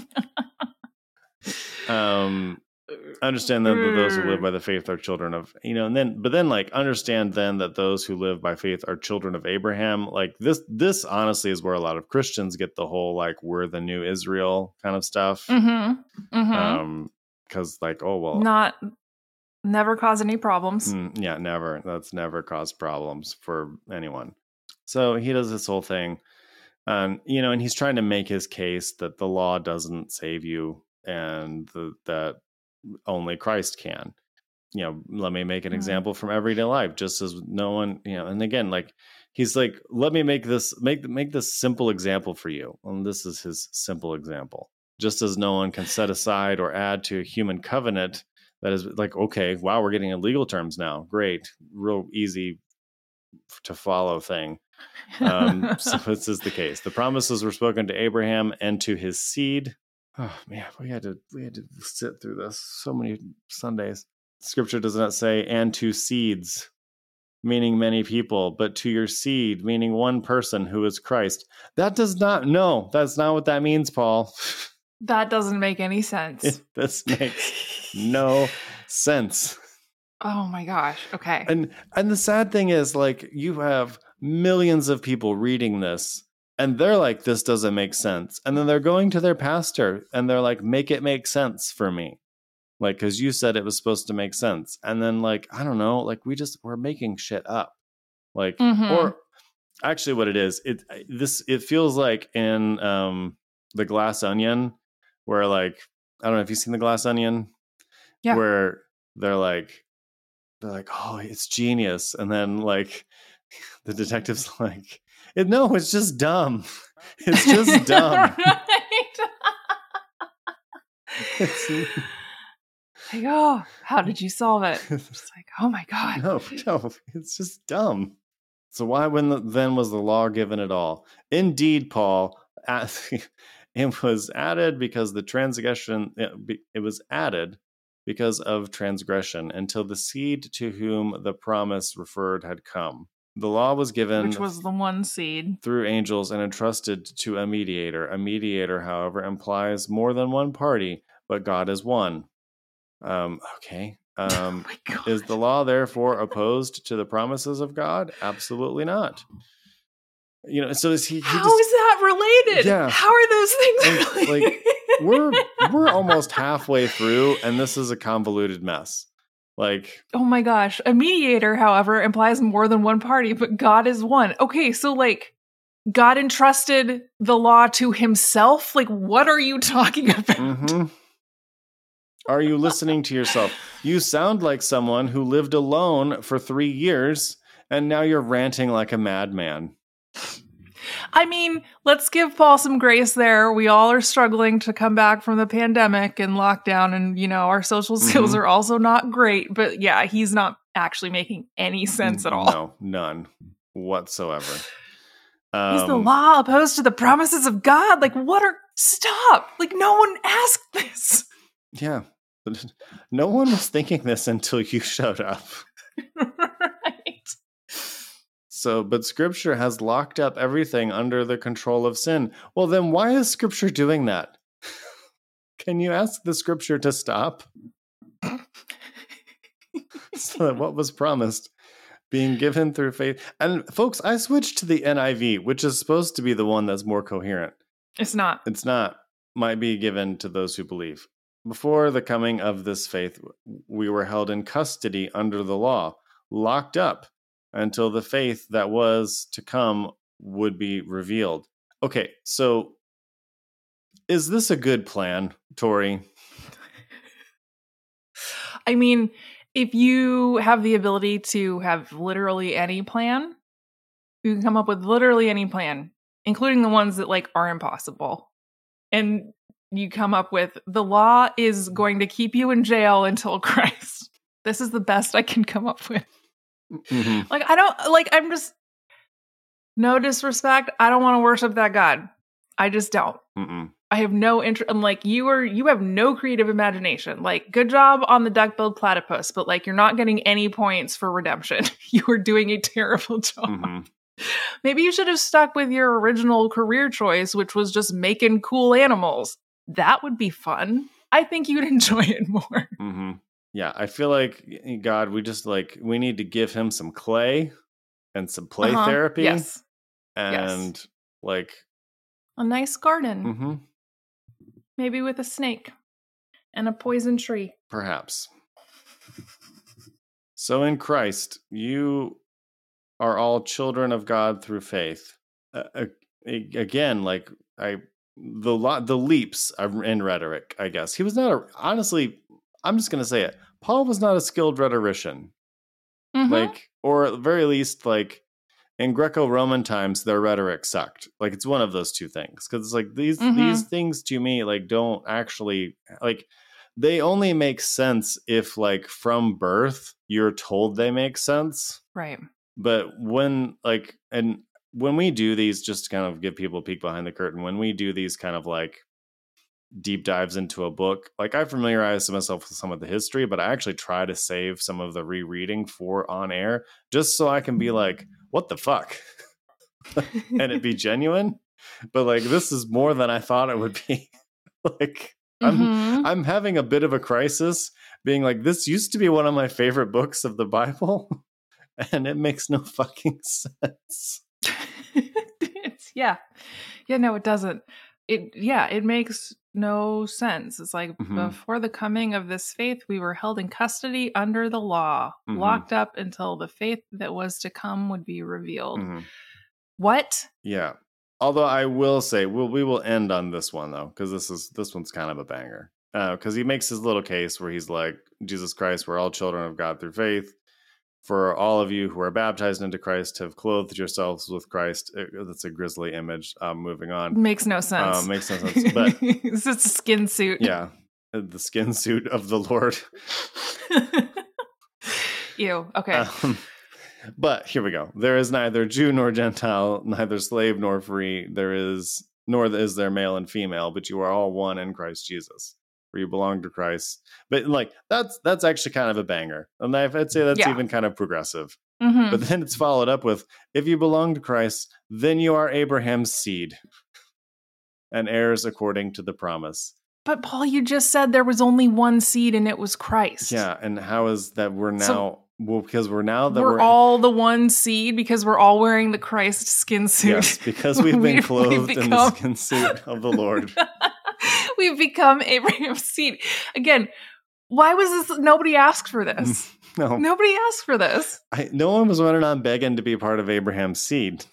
know. Understand that those who live by the faith are children of, but then like understand then that those who live by faith are children of Abraham. Like this honestly is where a lot of Christians get the whole like we're the new Israel kind of stuff. Because like, oh well, never cause any problems. Yeah, never. That's never caused problems for anyone. So he does this whole thing, and he's trying to make his case that the law doesn't save you, and that only Christ can. Let me make an example from everyday life, just as no one, and again, like he's like, let me make this simple example for you. And this is his simple example. Just as no one can set aside or add to a human covenant that is like, okay, wow, we're getting in legal terms now. Great. Real easy to follow thing. So this is the case. The promises were spoken to Abraham and to his seed. Oh man, we had to sit through this so many Sundays. Scripture does not say and to seeds, meaning many people, but to your seed, meaning one person who is Christ. That's not what that means, Paul. That doesn't make any sense. This makes no sense. Oh my gosh. Okay. And the sad thing is, like, you have millions of people reading this and they're like, this doesn't make sense. And then they're going to their pastor and they're like, make it make sense for me. Like, because you said it was supposed to make sense. And then, like, I don't know, like, we're making shit up. Like, or actually what it is, it feels like in The Glass Onion, where, like, I don't know if you've seen The Glass Onion. Yeah. Where they're like, oh, it's genius. And then, like, the detective's like, no, it's just dumb. It's just dumb. Like, oh, how did you solve it? It's like, oh my God. No, it's just dumb. So why then was the law given at all? Indeed, Paul, it was added because the transgression, it was added because of transgression until the seed to whom the promise referred had come. The law was given, which was the one seed, through angels and entrusted to a mediator. A mediator, however, implies more than one party, but God is one. Okay. Oh my God. Is the law therefore opposed to the promises of God? Absolutely not. So is he how is that related? Yeah. How are those things related? Like, we're almost halfway through, and this is a convoluted mess. Like, oh my gosh. A mediator, however, implies more than one party, but God is one. Okay, so like God entrusted the law to himself? Like, what are you talking about? Are you listening to yourself? You sound like someone who lived alone for 3 years, and now you're ranting like a madman. I mean, let's give Paul some grace there. We all are struggling to come back from the pandemic and lockdown, and, our social skills are also not great. But yeah, he's not actually making any sense at all. No, none whatsoever. Is the law opposed to the promises of God? Like, stop! Like, no one asked this. Yeah. No one was thinking this until you showed up. Right. So, but Scripture has locked up everything under the control of sin. Well, then why is Scripture doing that? Can you ask the Scripture to stop? So that what was promised being given through faith. And folks, I switched to the NIV, which is supposed to be the one that's more coherent. It's not. It's not. Might be given to those who believe. Before the coming of this faith, we were held in custody under the law, locked up until the faith that was to come would be revealed. Okay, so is this a good plan, Tori? I mean, if you have the ability to have literally any plan, you can come up with literally any plan, including the ones that like are impossible. And you come up with, the law is going to keep you in jail until Christ. This is the best I can come up with. Like, I'm just, no disrespect, I don't want to worship that God. I just don't. Mm-mm. I have no interest. I'm like, you have no creative imagination. Like, good job on the duck-billed platypus, but like, you're not getting any points for redemption. You are doing a terrible job. Mm-hmm. Maybe you should have stuck with your original career choice, which was just making cool animals. That would be fun. I think you'd enjoy it more. Mm-hmm. Yeah, I feel like, God, we need to give him some clay and some play therapy. Yes. And like a nice garden. Mm-hmm. Maybe with a snake and a poison tree. Perhaps. So in Christ, you are all children of God through faith. Again, like the leaps are in rhetoric, I guess. He was not honestly, I'm just going to say it. Paul was not a skilled rhetorician. Mm-hmm. Like, or at the very least, like in Greco-Roman times, their rhetoric sucked. Like, it's one of those two things. Because it's like these things to me, like, don't actually, like, they only make sense if, like, from birth, you're told they make sense. Right. But when, like, and when we do these, just to kind of give people a peek behind the curtain, when we do these kind of like deep dives into a book, like I familiarize myself with some of the history, but I actually try to save some of the rereading for on air, just so I can be like, what the fuck? And it be genuine. But like, this is more than I thought it would be. Like, I'm having a bit of a crisis being like, this used to be one of my favorite books of the Bible. And it makes no fucking sense. Yeah, no, it doesn't. It makes no sense. It's like before the coming of this faith, we were held in custody under the law, locked up until the faith that was to come would be revealed. What? Yeah. Although I will say, we will end on this one though, because this one's kind of a banger. Because he makes his little case where he's like, Jesus Christ, we're all children of God through faith. For all of you who are baptized into Christ have clothed yourselves with Christ. That's a grisly image. Moving on. Makes no sense. Makes no sense. But it's a skin suit. Yeah. The skin suit of the Lord. Ew. Okay. But here we go. There is neither Jew nor Gentile, neither slave nor free. Nor is there male and female, but you are all one in Christ Jesus. Where you belong to Christ. But like that's actually kind of a banger. And I'd say that's even kind of progressive. But then it's followed up with, if you belong to Christ, then you are Abraham's seed and heirs according to the promise. But Paul, you just said there was only one seed and it was Christ. Yeah, and how is that we're now because we're all the one seed because we're all wearing the Christ skin suit. Yes, because we've been clothed in the skin suit of the Lord. We've become Abraham's seed. Again, why was this? Nobody asked for this. No. Nobody asked for this. No one was running on begging to be part of Abraham's seed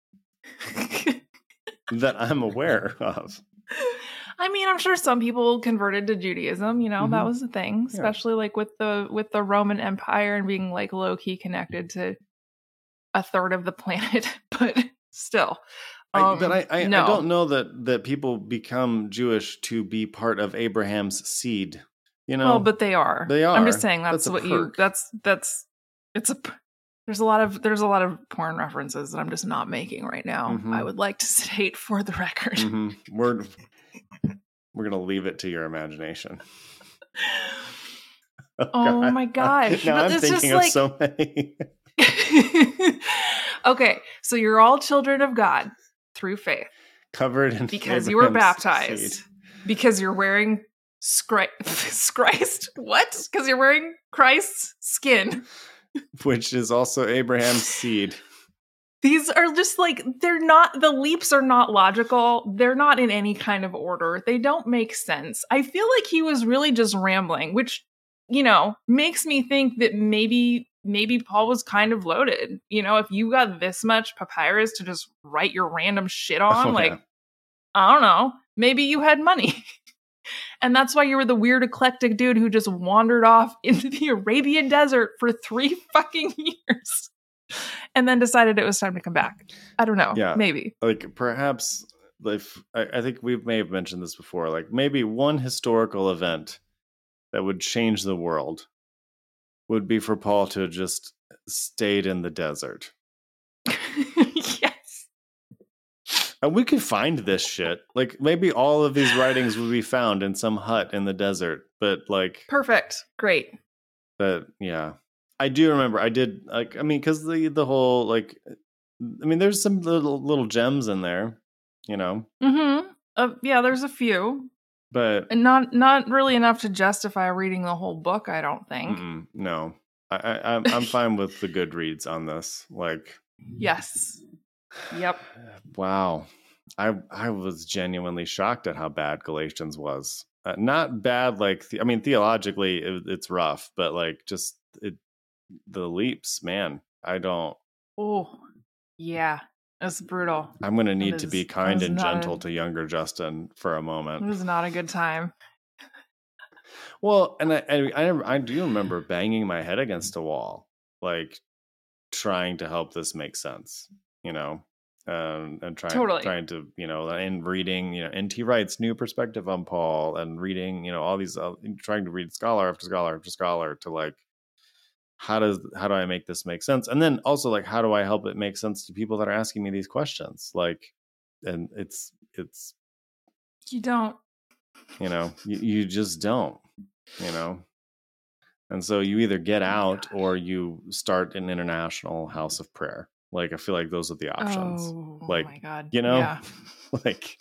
that I'm aware of. I mean, I'm sure some people converted to Judaism. You know, that was the thing, especially like with the Roman Empire and being like low key connected to a third of the planet. But still. I don't know that people become Jewish to be part of Abraham's seed. You know, well, but they are. They are. I'm just saying that's what you. There's a lot of porn references that I'm just not making right now. I would like to state for the record. We're gonna leave it to your imagination. Oh my gosh! Now I'm thinking of so many. Okay, so you're all children of God through faith, covered in because you were baptized, seed. Because you're wearing Christ. What? Because you're wearing Christ's skin, which is also Abraham's seed. These are just like, the leaps are not logical. They're not in any kind of order. They don't make sense. I feel like he was really just rambling, which, you know, makes me think that maybe Paul was kind of loaded. You know, if you got this much papyrus to just write your random shit on, I don't know, maybe you had money. And that's why you were the weird eclectic dude who just wandered off into the Arabian desert for 3 fucking years. And then decided it was time to come back. I don't know. Yeah, maybe. Like, perhaps, I think we may have mentioned this before, like, maybe one historical event that would change the world would be for Paul to have just stayed in the desert. Yes. And we could find this shit. Like maybe all of these writings would be found in some hut in the desert. But like, Perfect. Great. but yeah, I do remember. I did like. I mean, because the whole like, I mean, there's some little gems in there, you know. Yeah, there's a few, But and not really enough to justify reading the whole book. I don't think. no, I'm fine with the Goodreads on this. Like, Yes. Yep. Wow, I was genuinely shocked at how bad Galatians was. Not bad, like I mean, theologically it's rough, but like just the leaps, man. I don't. Oh, yeah, that's brutal. I'm gonna need to be kind and gentle to younger Justin for a moment. It was not a good time. Well, and I do remember banging my head against a wall, like trying to help this make sense, you know. And trying to, you know, and reading, you know, N.T. Wright's New Perspective on Paul, and reading, you know, all these, trying to read scholar after scholar after scholar to like, how do I make this make sense? And then also like, how do I help it make sense to people that are asking me these questions? Like, and it's you don't, you know, you just don't, you know. And so you either get out or you start an international house of prayer. Like, I feel like those are the options. Oh, like, my God. You know, yeah. like,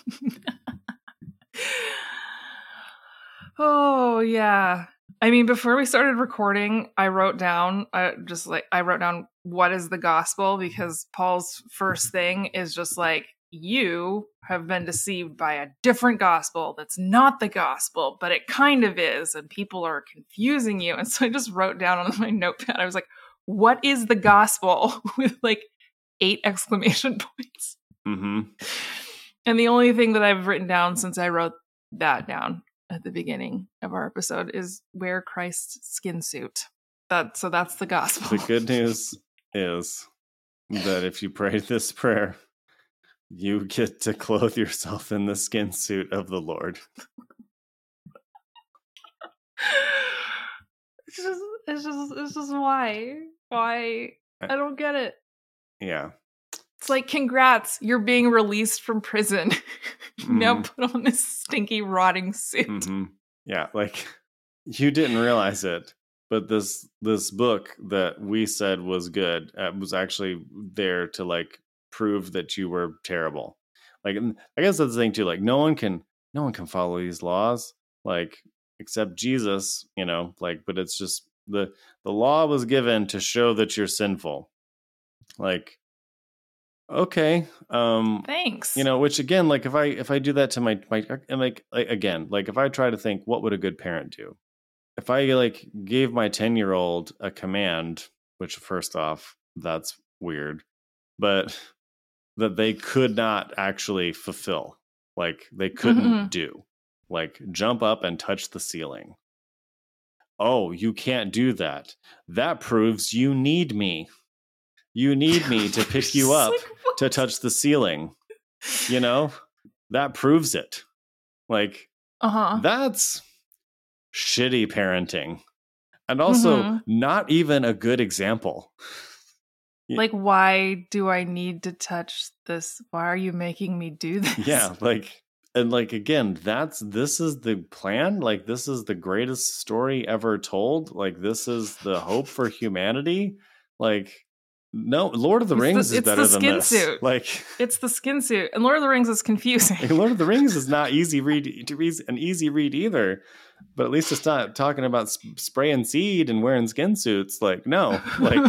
oh, yeah. I mean, before we started recording, I wrote down what is the gospel? Because Paul's first thing is just like, you have been deceived by a different gospel that's not the gospel, but it kind of is, and people are confusing you. And so I just wrote down on my notepad, I was like, what is the gospel? With like 8 exclamation points. Mm-hmm. And the only thing that I've written down since I wrote that down at the beginning of our episode is wear Christ's skin suit. So that's the gospel. The good news is that if you pray this prayer, you get to clothe yourself in the skin suit of the Lord. It's just why I don't get it. Yeah. It's like, congrats, you're being released from prison. Now put on this stinky, rotting suit. Mm-hmm. Yeah, like you didn't realize it, but this book that we said was good was actually there to like prove that you were terrible. Like, I guess that's the thing too. Like, no one can follow these laws, like except Jesus, you know. Like, but it's just the law was given to show that you're sinful. Like, okay, thanks. You know, which again, like if I do that to my like again, like if I try to think, what would a good parent do? If I like gave my 10-year-old a command, which first off, that's weird, but that they could not actually fulfill, like they couldn't do, like jump up and touch the ceiling. Oh, you can't do that. That proves you need me. You need me to pick you up to touch the ceiling. You know, that proves it. Like, that's shitty parenting. And also not even a good example. Like, why do I need to touch this? Why are you making me do this? Yeah, like, and like, again, this is the plan. Like, this is the greatest story ever told. Like, this is the hope for humanity. Like, no, Lord of the Rings is better than this. Suit. Like, it's the skin suit, and Lord of the Rings is confusing. Like, Lord of the Rings is not an easy read either. But at least it's not talking about spraying seed and wearing skin suits. Like, no, like.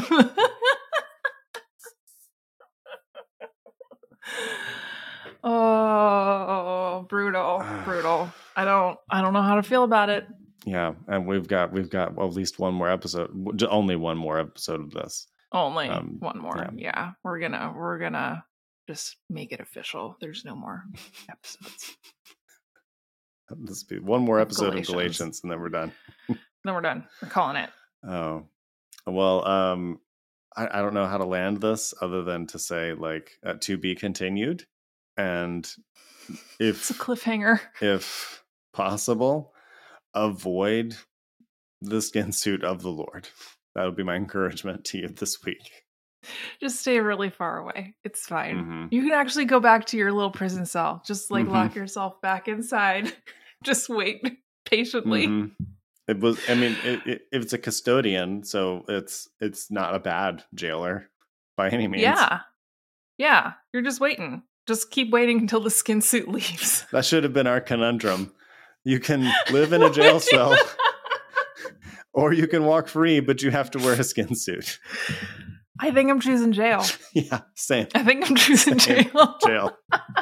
Oh, brutal. I don't know how to feel about it. Yeah, and we've got at least one more episode. Only one more episode of this. Only one more. Yeah. We're gonna just make it official. There's no more episodes. This be one more episode of Galatians, and then we're done. Then we're done. We're calling it. Oh, well. I don't know how to land this other than to say like to be continued, and if it's a cliffhanger, if possible, avoid the skin suit of the Lord. That would be my encouragement to you this week. Just stay really far away. It's fine. Mm-hmm. You can actually go back to your little prison cell. Just like Mhm. lock yourself back inside. Just wait patiently. Mhm. It was. I mean, it's a custodian, so it's not a bad jailer by any means. Yeah. You're just waiting. Just keep waiting until the skin suit leaves. That should have been our conundrum. You can live in a jail cell, or you can walk free, but you have to wear a skin suit. I think I'm choosing jail. Yeah, same. I think I'm choosing Same. jail. Jail.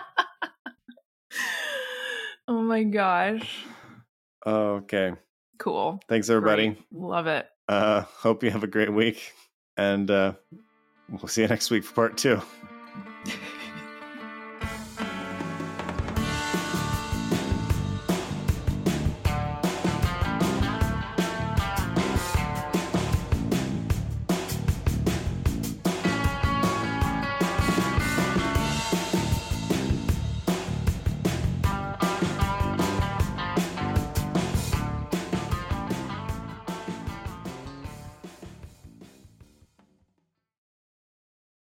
Oh my gosh. Okay. Cool. Thanks, everybody. Great. Love it. Hope you have a great week, and we'll see you next week for part 2.